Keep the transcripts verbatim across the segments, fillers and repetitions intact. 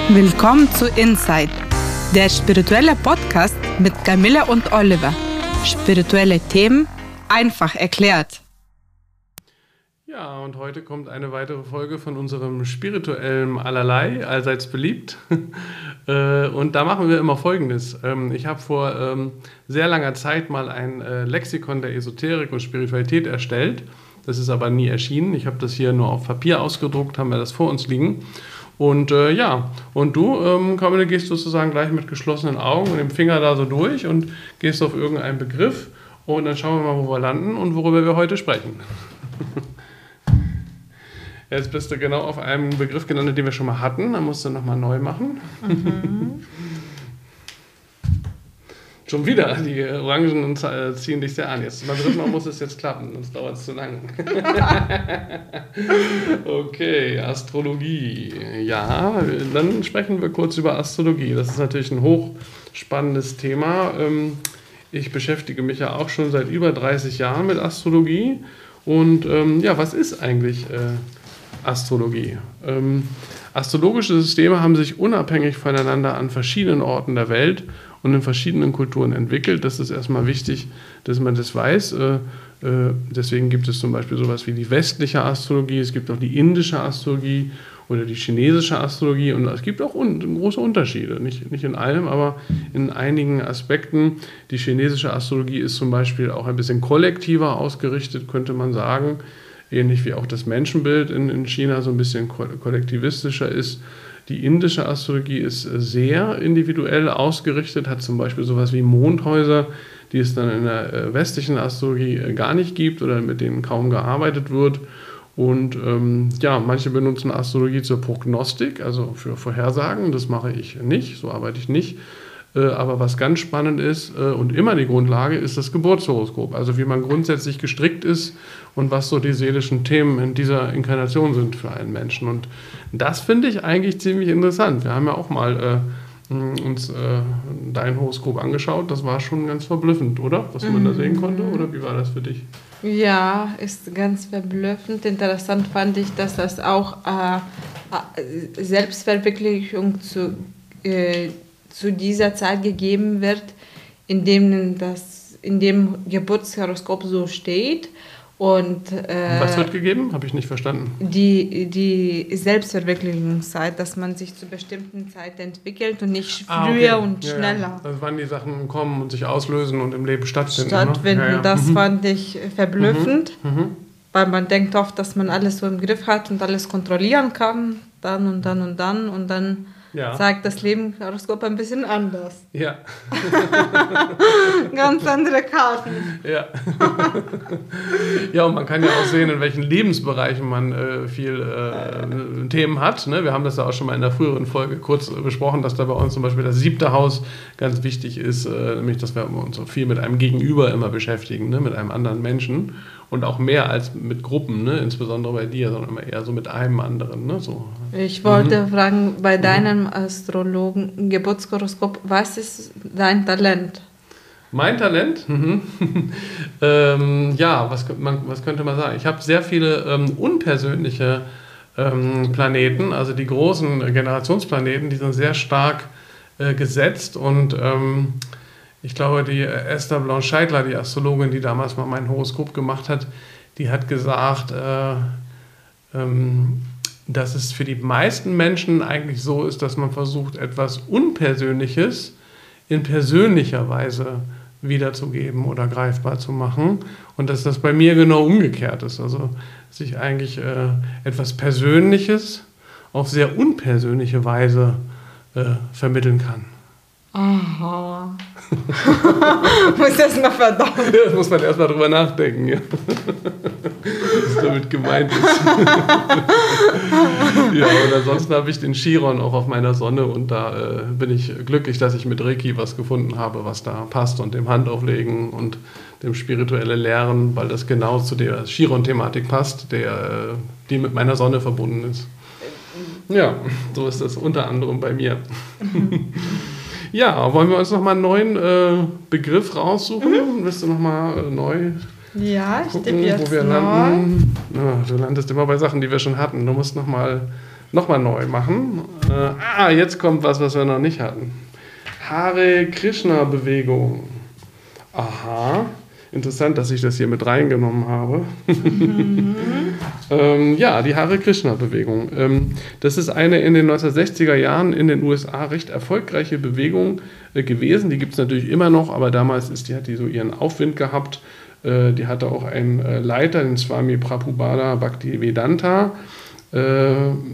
Willkommen zu Insight, der spirituelle Podcast mit Camilla und Oliver. Spirituelle Themen einfach erklärt. Ja, und heute kommt eine weitere Folge von unserem spirituellen Allerlei, allseits beliebt. Und da machen wir immer Folgendes. Ich habe vor sehr langer Zeit mal ein Lexikon der Esoterik und Spiritualität erstellt. Das ist aber nie erschienen. Ich habe das hier nur auf Papier ausgedruckt, haben wir das vor uns liegen. Und äh, ja, und du, ähm, Camilla, gehst sozusagen gleich mit geschlossenen Augen und dem Finger da so durch und gehst auf irgendeinen Begriff und dann schauen wir mal, wo wir landen und worüber wir heute sprechen. Jetzt bist du genau auf einem Begriff gelandet, den wir schon mal hatten. Dann musst du nochmal neu machen. Mhm. Schon wieder, die Orangen ziehen dich sehr an. Jetzt beim dritten Mal muss es jetzt klappen, sonst dauert es zu lang. Okay, Astrologie. Ja, dann sprechen wir kurz über Astrologie. Das ist natürlich ein hochspannendes Thema. Ich beschäftige mich ja auch schon seit über dreißig Jahren mit Astrologie. Und ja, was ist eigentlich Astrologie? Astrologische Systeme haben sich unabhängig voneinander an verschiedenen Orten der Welt und in verschiedenen Kulturen entwickelt. Das ist erstmal wichtig, dass man das weiß. Deswegen gibt es zum Beispiel sowas wie die westliche Astrologie, es gibt auch die indische Astrologie oder die chinesische Astrologie und es gibt auch große Unterschiede, nicht, nicht in allem, aber in einigen Aspekten. Die chinesische Astrologie ist zum Beispiel auch ein bisschen kollektiver ausgerichtet, könnte man sagen, ähnlich wie auch das Menschenbild in, in China so ein bisschen kollektivistischer ist. Die indische Astrologie ist sehr individuell ausgerichtet, hat zum Beispiel sowas wie Mondhäuser, die es dann in der westlichen Astrologie gar nicht gibt oder mit denen kaum gearbeitet wird. Und ähm, ja, manche benutzen Astrologie zur Prognostik, also für Vorhersagen. Das mache ich nicht, so arbeite ich nicht. Äh, aber was ganz spannend ist äh, und immer die Grundlage ist das Geburtshoroskop. Also wie man grundsätzlich gestrickt ist und was so die seelischen Themen in dieser Inkarnation sind für einen Menschen. Und das finde ich eigentlich ziemlich interessant. Wir haben ja auch mal äh, uns äh, dein Horoskop angeschaut. Das war schon ganz verblüffend, oder? Was man mhm. da sehen konnte. Oder wie war das für dich? Ja, ist ganz verblüffend. Interessant fand ich, dass das auch äh, Selbstverwirklichung zu, äh, zu dieser Zeit gegeben wird, in dem das in dem Geburtshoroskop so steht. Und, äh, Was wird gegeben? Habe ich nicht verstanden. Die, die Selbstverwirklichungszeit, dass man sich zu bestimmten Zeiten entwickelt und nicht früher ah, okay. und ja, schneller. Ja. Also wann die Sachen kommen und sich auslösen und im Leben stattfinden. Stattfinden, ja, ja. das mhm. fand ich verblüffend, mhm. Mhm. weil man denkt oft, dass man alles so im Griff hat und alles kontrollieren kann, dann und dann und dann und dann ja. zeigt das Leben Horoskop ein bisschen anders. Ja. Ganz andere Karten. Ja. Ja, und man kann ja auch sehen, in welchen Lebensbereichen man äh, viel äh, Themen hat. Ne? Wir haben das ja auch schon mal in der früheren Folge kurz äh, besprochen, dass da bei uns zum Beispiel das siebte Haus ganz wichtig ist, äh, nämlich, dass wir uns so viel mit einem Gegenüber immer beschäftigen, ne? Mit einem anderen Menschen. Und auch mehr als mit Gruppen, ne? Insbesondere bei dir, sondern immer eher so mit einem anderen. Ne? So. Ich wollte mhm. fragen, bei deinem Astrologen Geburtshoroskop, was ist dein Talent? Mein Talent? Mhm. ähm, ja, was, man, was könnte man sagen? Ich habe sehr viele ähm, unpersönliche ähm, Planeten, also die großen Generationsplaneten, die sind sehr stark äh, gesetzt und ähm, ich glaube, die Esther Blanc-Scheidler, die Astrologin, die damals mal mein Horoskop gemacht hat, die hat gesagt, äh, ähm, dass es für die meisten Menschen eigentlich so ist, dass man versucht, etwas Unpersönliches in persönlicher Weise wiederzugeben oder greifbar zu machen. Und dass das bei mir genau umgekehrt ist. Also, dass ich eigentlich äh, etwas Persönliches auf sehr unpersönliche Weise äh, vermitteln kann. Aha. Muss das mal verdauen. Ja, das muss man erstmal drüber nachdenken, ja. Was damit gemeint ist. Ja, und ansonsten habe ich den Chiron auch auf meiner Sonne und da äh, bin ich glücklich, dass ich mit Reiki was gefunden habe, was da passt und dem Handauflegen und dem spirituelle Lehren, weil das genau zu der Chiron-Thematik passt, der, die mit meiner Sonne verbunden ist. Ja, so ist das unter anderem bei mir. Ja, wollen wir uns nochmal einen neuen äh, Begriff raussuchen? Mhm. Willst du nochmal äh, neu ja, gucken, ich jetzt wo wir neu. landen? Ja, du landest immer bei Sachen, die wir schon hatten. Du musst nochmal nochmal neu machen. Äh, ah, jetzt kommt was, was wir noch nicht hatten. Hare Krishna Bewegung. Aha. Interessant, dass ich das hier mit reingenommen habe. Mhm. ähm, ja, die Hare Krishna Bewegung. Ähm, das ist eine in den neunzehnhundertsechziger Jahren in den U S A recht erfolgreiche Bewegung äh, gewesen. Die gibt es natürlich immer noch, aber damals ist die, hat die so ihren Aufwind gehabt. Äh, die hatte auch einen äh, Leiter, den Swami Prabhupada Bhaktivedanta, äh,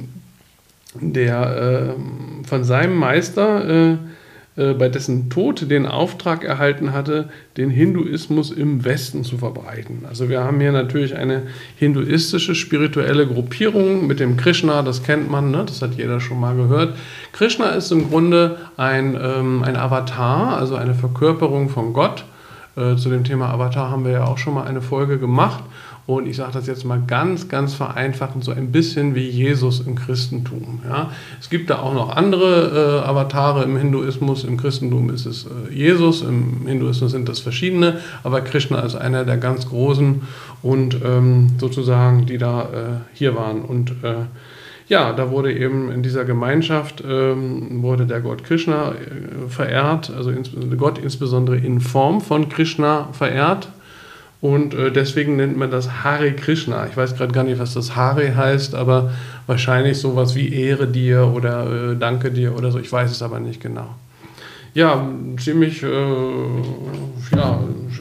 der äh, von seinem Meister äh, bei dessen Tod den Auftrag erhalten hatte, den Hinduismus im Westen zu verbreiten. Also wir haben hier natürlich eine hinduistische spirituelle Gruppierung mit dem Krishna, das kennt man, ne? Das hat jeder schon mal gehört. Krishna ist im Grunde ein, ähm, ein Avatar, also eine Verkörperung von Gott. Äh, zu dem Thema Avatar haben wir ja auch schon mal eine Folge gemacht. Und ich sage das jetzt mal ganz, ganz vereinfachend, so ein bisschen wie Jesus im Christentum. Ja. Es gibt da auch noch andere äh, Avatare im Hinduismus. Im Christentum ist es äh, Jesus, im Hinduismus sind das verschiedene. Aber Krishna ist einer der ganz Großen und ähm, sozusagen, die da äh, hier waren. Und äh, ja, da wurde eben in dieser Gemeinschaft ähm, wurde der Gott Krishna äh, verehrt, also ins, Gott insbesondere in Form von Krishna verehrt. Und äh, deswegen nennt man das Hare Krishna. Ich weiß gerade gar nicht, was das Hare heißt, aber wahrscheinlich sowas wie Ehre dir oder äh, Danke dir oder so. Ich weiß es aber nicht genau. Ja, ziemlich äh, ja,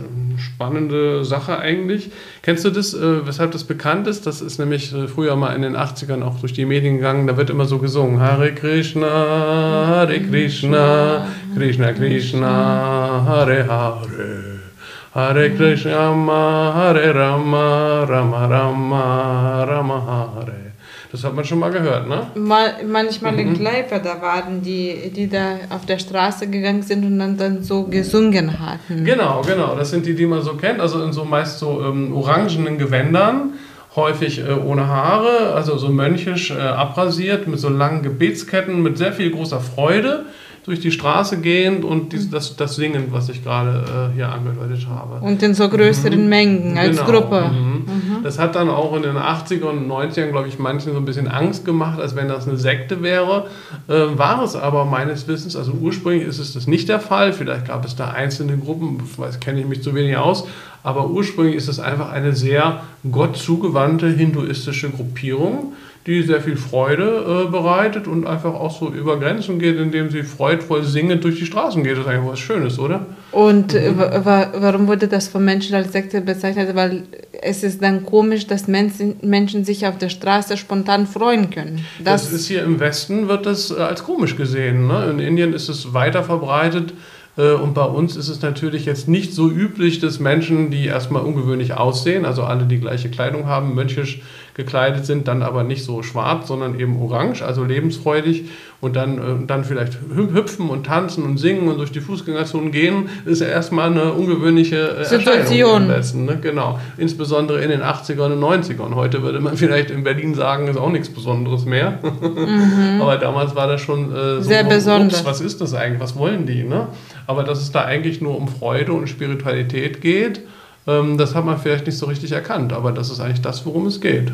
spannende Sache eigentlich. Kennst du das, äh, weshalb das bekannt ist? Das ist nämlich äh, früher mal in den achtzigern auch durch die Medien gegangen. Da wird immer so gesungen. Hare Krishna, Hare Krishna, Krishna Krishna, Hare Hare. Hare Krishna, Hare Rama, Rama Rama, Rama Hare. Das hat man schon mal gehört, ne? Mal, manchmal Mhm. in Kneipe, da waren die, die da auf der Straße gegangen sind und dann, dann so gesungen hatten. Genau, genau. Das sind die, die man so kennt. Also in so meist so ähm, orangenen Gewändern, häufig äh, ohne Haare, also so mönchisch äh, abrasiert, mit so langen Gebetsketten, mit sehr viel großer Freude durch die Straße gehend und dies, das, das Singen, was ich gerade äh, hier angedeutet habe. Und in so größeren Mhm. Mengen als Genau. Gruppe. Mhm. Mhm. Das hat dann auch in den achtzigern und neunzigern, glaube ich, manchen so ein bisschen Angst gemacht, als wenn das eine Sekte wäre. Äh, war es aber meines Wissens, also ursprünglich ist es das nicht der Fall. Vielleicht gab es da einzelne Gruppen, weiß, kenne ich mich zu wenig aus. Aber ursprünglich ist es einfach eine sehr Gott zugewandte hinduistische Gruppierung, die sehr viel Freude äh, bereitet und einfach auch so über Grenzen geht, indem sie freudvoll singend durch die Straßen geht. Das ist eigentlich was Schönes, oder? Und mhm. wa warum wurde das von Menschen als Sekte bezeichnet? Weil es ist dann komisch, dass Menschen, Menschen sich auf der Straße spontan freuen können. Das, das ist hier im Westen, wird das äh, als komisch gesehen. Ne? In Indien ist es weiter verbreitet. Und bei uns ist es natürlich jetzt nicht so üblich, dass Menschen, die erstmal ungewöhnlich aussehen, also alle die gleiche Kleidung haben, mönchisch gekleidet sind, dann aber nicht so schwarz, sondern eben orange, also lebensfreudig und dann, äh, dann vielleicht hüpfen und tanzen und singen und durch die Fußgängerzonen gehen, ist ja erstmal eine ungewöhnliche äh, Situation. Am besten, ne? Genau. Insbesondere in den achtzigern und neunzigern. Heute würde man vielleicht in Berlin sagen, ist auch nichts Besonderes mehr. Mhm. Aber damals war das schon äh, so, sehr besonders. Ups, was ist das eigentlich, was wollen die? Ne? Aber dass es da eigentlich nur um Freude und Spiritualität geht, ähm, das hat man vielleicht nicht so richtig erkannt, aber das ist eigentlich das, worum es geht.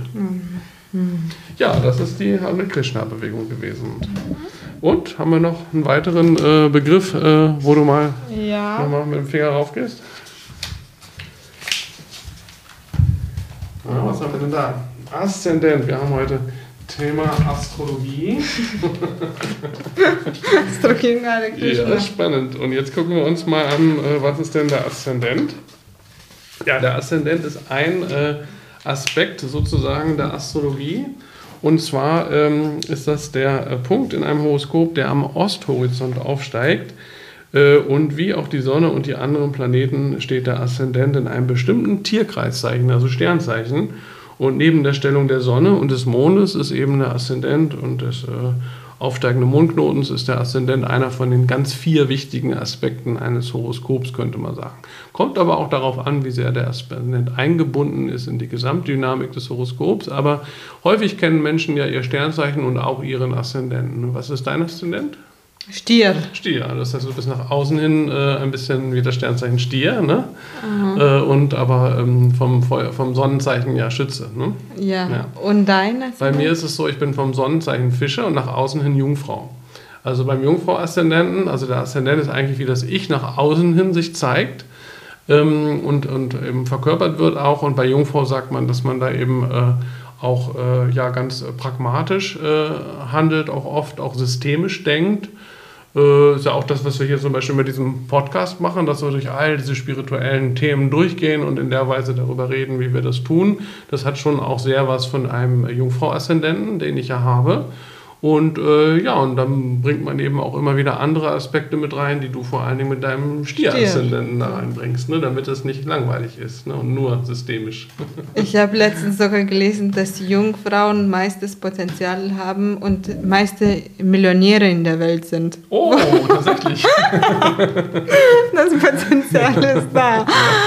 Mhm. Ja, das ist die Hare Krishna-Bewegung gewesen. Mhm. Und, haben wir noch einen weiteren äh, Begriff, äh, wo du mal, ja. mal mit dem Finger rauf gehst? Ja, was haben wir denn da? Aszendent, wir haben heute Thema Astrologie. Astrologie, Hare Krishna. Ja, spannend. Und jetzt gucken wir uns mal an, was ist denn der Aszendent? Ja, der Aszendent ist ein äh, Aspekt sozusagen der Astrologie. Und zwar ähm, ist das der äh, Punkt in einem Horoskop, der am Osthorizont aufsteigt. Äh, und wie auch die Sonne und die anderen Planeten steht der Aszendent in einem bestimmten Tierkreiszeichen, also Sternzeichen. Und neben der Stellung der Sonne und des Mondes ist eben der Aszendent und des äh, aufsteigenden Mondknotens ist der Aszendent einer von den ganz vier wichtigen Aspekten eines Horoskops, könnte man sagen. Kommt aber auch darauf an, wie sehr der Aszendent eingebunden ist in die Gesamtdynamik des Horoskops. Aber häufig kennen Menschen ja ihr Sternzeichen und auch ihren Aszendenten. Was ist dein Aszendent? Stier. Stier, das heißt, du bist nach außen hin äh, ein bisschen wie das Sternzeichen Stier, ne? Äh, und aber ähm, vom, vom Sonnenzeichen ja Schütze, ne? Ja. ja. Und dein? Bei mir ist es so, ich bin vom Sonnenzeichen Fische und nach außen hin Jungfrau. Also beim Jungfrau-Aszendenten, also der Aszendent ist eigentlich wie das Ich nach außen hin sich zeigt ähm, und, und eben verkörpert wird auch. Und bei Jungfrau sagt man, dass man da eben äh, auch äh, ja, ganz äh, pragmatisch äh, handelt, auch oft auch systemisch denkt. Äh, ist ja auch das, was wir hier zum Beispiel mit diesem Podcast machen, dass wir durch all diese spirituellen Themen durchgehen und in der Weise darüber reden, wie wir das tun. Das hat schon auch sehr was von einem Jungfrau-Aszendenten, den ich ja habe. Und äh, ja, und dann bringt man eben auch immer wieder andere Aspekte mit rein, die du vor allen Dingen mit deinem Stier-Aszendenten da reinbringst, ne, damit es nicht langweilig ist, ne, und nur systemisch. Ich habe letztens sogar gelesen, dass Jungfrauen meistes Potenzial haben und meiste Millionäre in der Welt sind. Oh, tatsächlich. Das Potenzial ist da.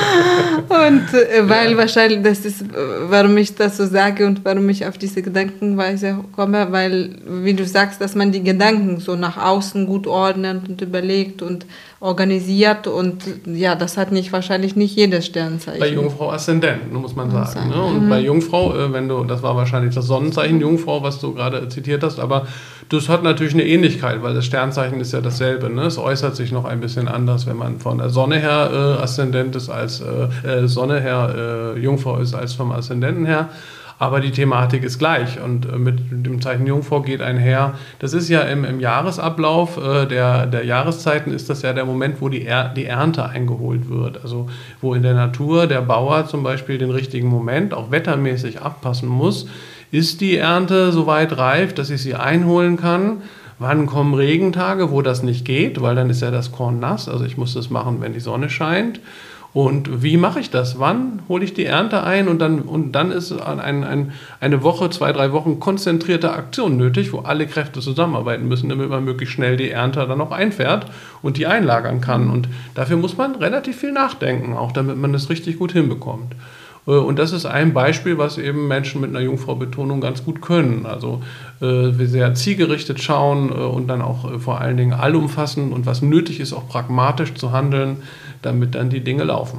Und äh, weil ja. wahrscheinlich, das ist, warum ich das so sage und warum ich auf diese Gedankenweise komme, weil wie du sagst, dass man die Gedanken so nach außen gut ordnet und überlegt und organisiert und ja, das hat nicht wahrscheinlich nicht jedes Sternzeichen. Bei Jungfrau Aszendent, muss man sagen. Ne? Und mhm. bei Jungfrau, wenn du, das war wahrscheinlich das Sonnenzeichen Jungfrau, was du gerade zitiert hast, aber das hat natürlich eine Ähnlichkeit, weil das Sternzeichen ist ja dasselbe. Ne? Es äußert sich noch ein bisschen anders, wenn man von der Sonne her äh, Aszendent ist, als äh, Sonne her äh, Jungfrau ist, als vom Aszendenten her. Aber die Thematik ist gleich und mit dem Zeichen Jungfrau geht einher. Das ist ja im, im Jahresablauf äh, der, der Jahreszeiten ist das ja der Moment, wo die, er, die Ernte eingeholt wird. Also wo in der Natur der Bauer zum Beispiel den richtigen Moment auch wettermäßig abpassen muss. Ist die Ernte soweit reif, dass ich sie einholen kann? Wann kommen Regentage, wo das nicht geht? Weil dann ist ja das Korn nass. Also ich muss das machen, wenn die Sonne scheint. Und wie mache ich das? Wann hole ich die Ernte ein? Und dann, und dann ist ein, ein, eine Woche, zwei, drei Wochen konzentrierte Aktion nötig, wo alle Kräfte zusammenarbeiten müssen, damit man möglichst schnell die Ernte dann auch einfährt und die einlagern kann. Und dafür muss man relativ viel nachdenken, auch damit man das richtig gut hinbekommt. Und das ist ein Beispiel, was eben Menschen mit einer Jungfrau-Betonung ganz gut können. Also äh, wir sehr zielgerichtet schauen äh, und dann auch äh, vor allen Dingen allumfassend und was nötig ist, auch pragmatisch zu handeln, damit dann die Dinge laufen.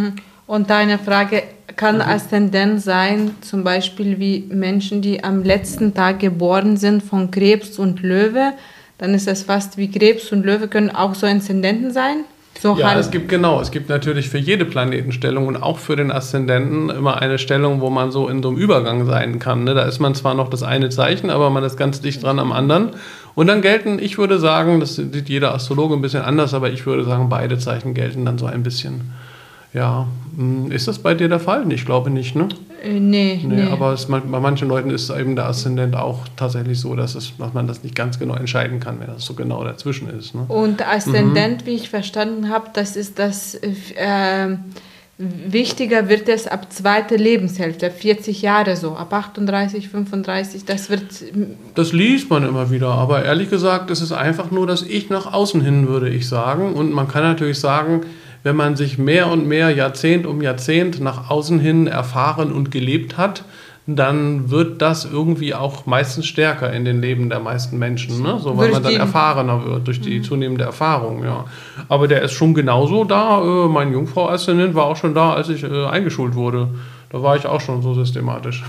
Und deine Frage, kann mhm. Aszendent sein, zum Beispiel wie Menschen, die am letzten Tag geboren sind von Krebs und Löwe, dann ist das fast wie Krebs und Löwe können auch so Aszendenten sein? So ja, es gibt genau, es gibt natürlich für jede Planetenstellung und auch für den Aszendenten immer eine Stellung, wo man so in so einem Übergang sein kann. Ne? Da ist man zwar noch das eine Zeichen, aber man ist ganz dicht dran am anderen. Und dann gelten, ich würde sagen, das sieht jeder Astrologe ein bisschen anders, aber ich würde sagen, beide Zeichen gelten dann so ein bisschen. Ja, ist das bei dir der Fall? Ich glaube nicht, ne? Äh, nee, nee. nee. Aber es, bei manchen Leuten ist eben der Aszendent auch tatsächlich so, dass, es, dass man das nicht ganz genau entscheiden kann, wenn das so genau dazwischen ist. Ne? Und Aszendent, mhm. wie ich verstanden habe, das ist das, äh, wichtiger wird es ab zweiter Lebenshälfte, vierzig Jahre so, ab achtunddreißig, fünfunddreißig, das wird... Das liest man immer wieder, aber ehrlich gesagt, es ist einfach nur das Ich nach außen hin, würde ich sagen. Und man kann natürlich sagen, wenn man sich mehr und mehr Jahrzehnt um Jahrzehnt nach außen hin erfahren und gelebt hat, dann wird das irgendwie auch meistens stärker in den Leben der meisten Menschen, ne? So, weil man dann erfahrener wird durch die zunehmende Erfahrung. Ja. Aber der ist schon genauso da. Äh, mein Jungfrau-Aszendent war auch schon da, als ich äh, eingeschult wurde. Da war ich auch schon so systematisch.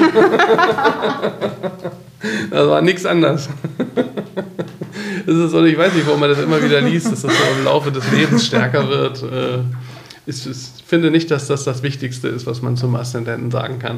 Das war nichts anderes. Das ist so, ich weiß nicht, warum man das immer wieder liest, dass das so im Laufe des Lebens stärker wird. Ich finde nicht, dass das das Wichtigste ist, was man zum Aszendenten sagen kann.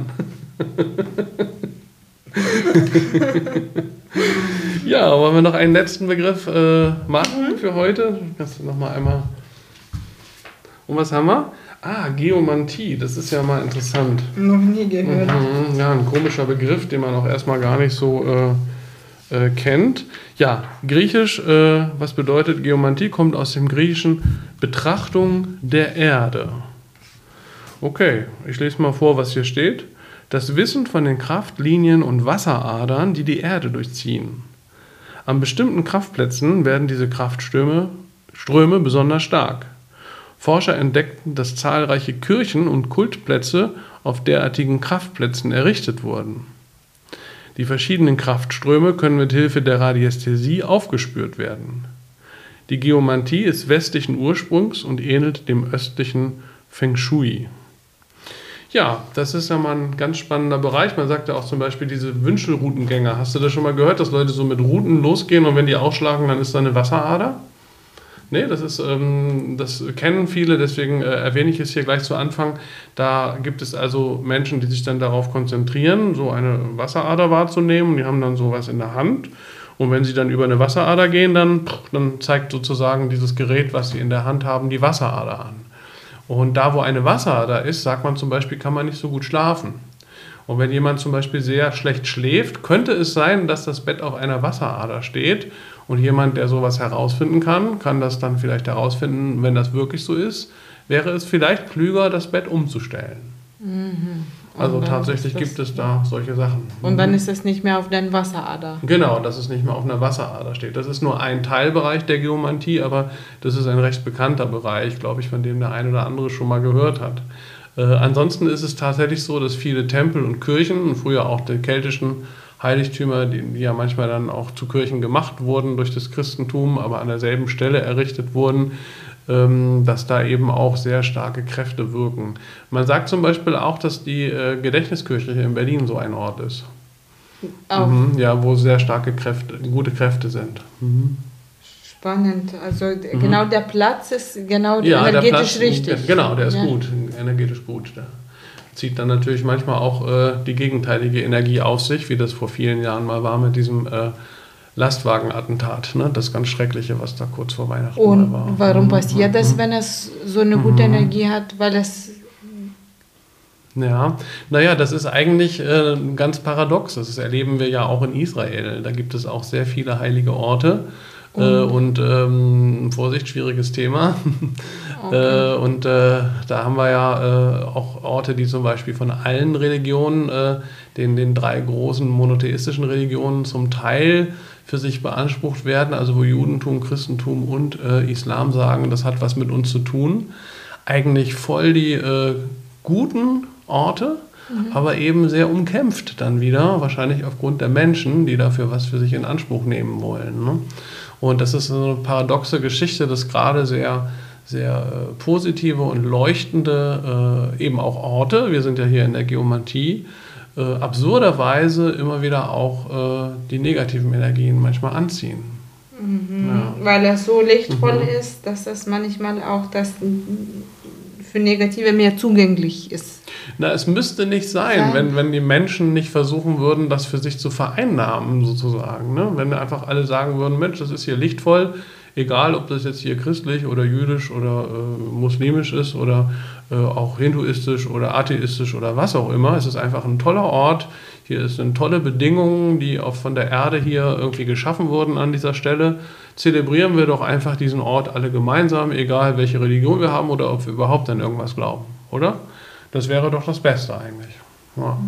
Ja, wollen wir noch einen letzten Begriff äh, machen für heute? Kannst du noch mal einmal... Und was haben wir? Ah, Geomantie, das ist ja mal interessant. Noch nie gehört. Mhm, ja, ein komischer Begriff, den man auch erstmal gar nicht so äh, äh, kennt. Ja, griechisch, äh, was bedeutet Geomantie? Kommt aus dem griechischen Betrachtung der Erde. Okay, ich lese mal vor, was hier steht. Das Wissen von den Kraftlinien und Wasseradern, die die Erde durchziehen. An bestimmten Kraftplätzen werden diese Kraftströme Ströme besonders stark. Forscher entdeckten, dass zahlreiche Kirchen und Kultplätze auf derartigen Kraftplätzen errichtet wurden. Die verschiedenen Kraftströme können mit Hilfe der Radiästhesie aufgespürt werden. Die Geomantie ist westlichen Ursprungs und ähnelt dem östlichen Feng Shui. Ja, das ist ja mal ein ganz spannender Bereich. Man sagt ja auch zum Beispiel diese Wünschelroutengänger. Hast du das schon mal gehört, dass Leute so mit Routen losgehen und wenn die ausschlagen, dann ist da eine Wasserader? Nee, das ist, ähm, das kennen viele, deswegen äh, erwähne ich es hier gleich zu Anfang. Da gibt es also Menschen, die sich dann darauf konzentrieren, so eine Wasserader wahrzunehmen. Die haben dann sowas in der Hand. Und wenn sie dann über eine Wasserader gehen, dann, dann zeigt sozusagen dieses Gerät, was sie in der Hand haben, die Wasserader an. Und da, wo eine Wasserader ist, sagt man zum Beispiel, kann man nicht so gut schlafen. Und wenn jemand zum Beispiel sehr schlecht schläft, könnte es sein, dass das Bett auf einer Wasserader steht. Und jemand, der sowas herausfinden kann, kann das dann vielleicht herausfinden, wenn das wirklich so ist, wäre es vielleicht klüger, das Bett umzustellen. Mhm. Also tatsächlich gibt es da solche Sachen. Und dann ist es nicht mehr auf der Wasserader. Genau, dass es nicht mehr auf einer Wasserader steht. Das ist nur ein Teilbereich der Geomantie, aber das ist ein recht bekannter Bereich, glaube ich, von dem der ein oder andere schon mal gehört hat. Äh, ansonsten ist es tatsächlich so, dass viele Tempel und Kirchen, und früher auch die keltischen Heiligtümer, die, die ja manchmal dann auch zu Kirchen gemacht wurden durch das Christentum, aber an derselben Stelle errichtet wurden, ähm, dass da eben auch sehr starke Kräfte wirken. Man sagt zum Beispiel auch, dass die äh, Gedächtniskirche hier in Berlin so ein Ort ist. Auch. Mhm, ja, wo sehr starke Kräfte, gute Kräfte sind. Mhm. Spannend. Also mhm. genau der Platz ist genau ja, energetisch der Platz, richtig. Genau, der ist ja. gut, energetisch gut. Der zieht dann natürlich manchmal auch äh, die gegenteilige Energie auf sich, wie das vor vielen Jahren mal war mit diesem äh, Lastwagenattentat, ne? Das ganz Schreckliche, was da kurz vor Weihnachten Und war. Und warum mhm. passiert das, mhm. wenn es so eine gute mhm. Energie hat? Weil es Ja, naja, das ist eigentlich äh, ganz paradox. Das erleben wir ja auch in Israel. Da gibt es auch sehr viele heilige Orte. Mhm. Äh, und ähm, Vorsicht, schwieriges Thema. Okay. äh, und äh, da haben wir ja äh, auch Orte, die zum Beispiel von allen Religionen, äh, den, den drei großen monotheistischen Religionen zum Teil für sich beansprucht werden. Also wo Judentum, Christentum und äh, Islam sagen, das hat was mit uns zu tun. Eigentlich voll die äh, guten Orte, mhm. aber eben sehr umkämpft dann wieder, wahrscheinlich aufgrund der Menschen, die dafür was für sich in Anspruch nehmen wollen. Ne? Und das ist so eine paradoxe Geschichte, dass gerade sehr, sehr äh, positive und leuchtende äh, eben auch Orte, wir sind ja hier in der Geomantie, äh, absurderweise immer wieder auch äh, die negativen Energien manchmal anziehen. Mhm. Ja. Weil er so lichtvoll mhm. ist, dass das manchmal auch das für Negative mehr zugänglich ist. Na, es müsste nicht sein, ja. wenn, wenn die Menschen nicht versuchen würden, das für sich zu vereinnahmen, sozusagen. Ne? Wenn einfach alle sagen würden, Mensch, das ist hier lichtvoll, egal ob das jetzt hier christlich oder jüdisch oder äh, muslimisch ist oder äh, auch hinduistisch oder atheistisch oder was auch immer. Es ist einfach ein toller Ort. Hier sind tolle Bedingungen, die auch von der Erde hier irgendwie geschaffen wurden an dieser Stelle. Zelebrieren wir doch einfach diesen Ort alle gemeinsam, egal welche Religion wir haben oder ob wir überhaupt an irgendwas glauben, oder? Das wäre doch das Beste eigentlich. Ja,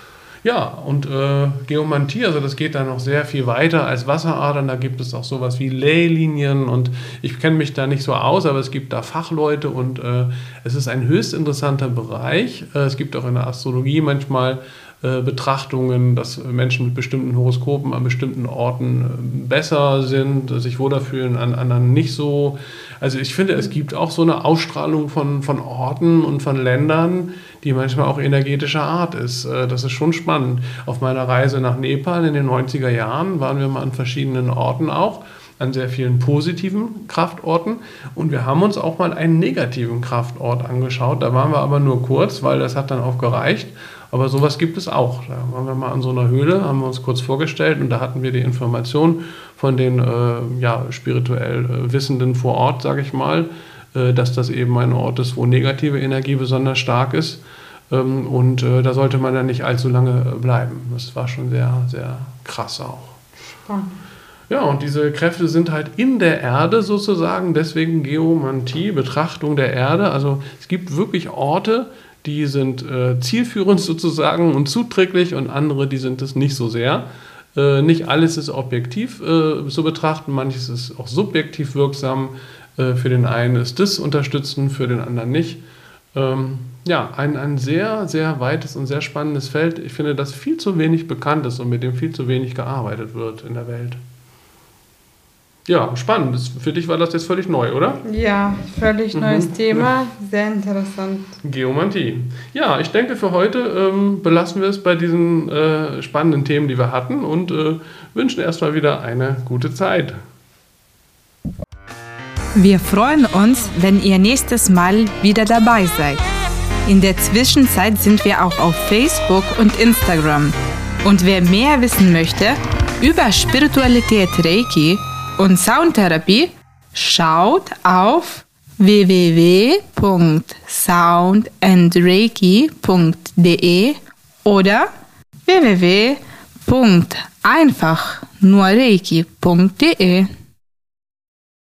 ja und äh, Geomantie, also das geht dann noch sehr viel weiter als Wasseradern. Da gibt es auch sowas wie Leylinien und ich kenne mich da nicht so aus, aber es gibt da Fachleute und äh, es ist ein höchst interessanter Bereich. Äh, es gibt auch in der Astrologie manchmal äh, Betrachtungen, dass Menschen mit bestimmten Horoskopen an bestimmten Orten äh, besser sind, sich wohler fühlen, an anderen nicht so. Also ich finde, es gibt auch so eine Ausstrahlung von, von Orten und von Ländern, die manchmal auch energetischer Art ist. Das ist schon spannend. Auf meiner Reise nach Nepal in den neunziger Jahren waren wir mal an verschiedenen Orten auch, an sehr vielen positiven Kraftorten. Und wir haben uns auch mal einen negativen Kraftort angeschaut. Da waren wir aber nur kurz, weil das hat dann auch gereicht. Aber sowas gibt es auch. Da waren wir mal an so einer Höhle, haben wir uns kurz vorgestellt und da hatten wir die Information von den äh, ja, spirituell äh, Wissenden vor Ort, sage ich mal, äh, dass das eben ein Ort ist, wo negative Energie besonders stark ist. Ähm, und äh, da sollte man dann nicht allzu lange äh, bleiben. Das war schon sehr, sehr krass auch. Spannend. Ja, und diese Kräfte sind halt in der Erde sozusagen, deswegen Geomantie, Betrachtung der Erde. Also es gibt wirklich Orte, die sind äh, zielführend sozusagen und zuträglich und andere, die sind es nicht so sehr. Äh, nicht alles ist objektiv äh, zu betrachten, manches ist auch subjektiv wirksam. Äh, für den einen ist das unterstützend, für den anderen nicht. Ähm, ja, ein, ein sehr, sehr weites und sehr spannendes Feld. Ich finde, das viel zu wenig bekannt ist und mit dem viel zu wenig gearbeitet wird in der Welt. Ja, spannend. Das, für dich war das jetzt völlig neu, oder? Ja, völlig Mhm. neues Thema, sehr interessant. Geomantie. Ja, ich denke, für heute ähm, belassen wir es bei diesen äh, spannenden Themen, die wir hatten und äh, wünschen erstmal wieder eine gute Zeit. Wir freuen uns, wenn ihr nächstes Mal wieder dabei seid. In der Zwischenzeit sind wir auch auf Facebook und Instagram. Und wer mehr wissen möchte über Spiritualität, Reiki und Soundtherapie, schaut auf w w w punkt sound and reiki punkt d e oder w w w punkt einfach nur reiki punkt d e.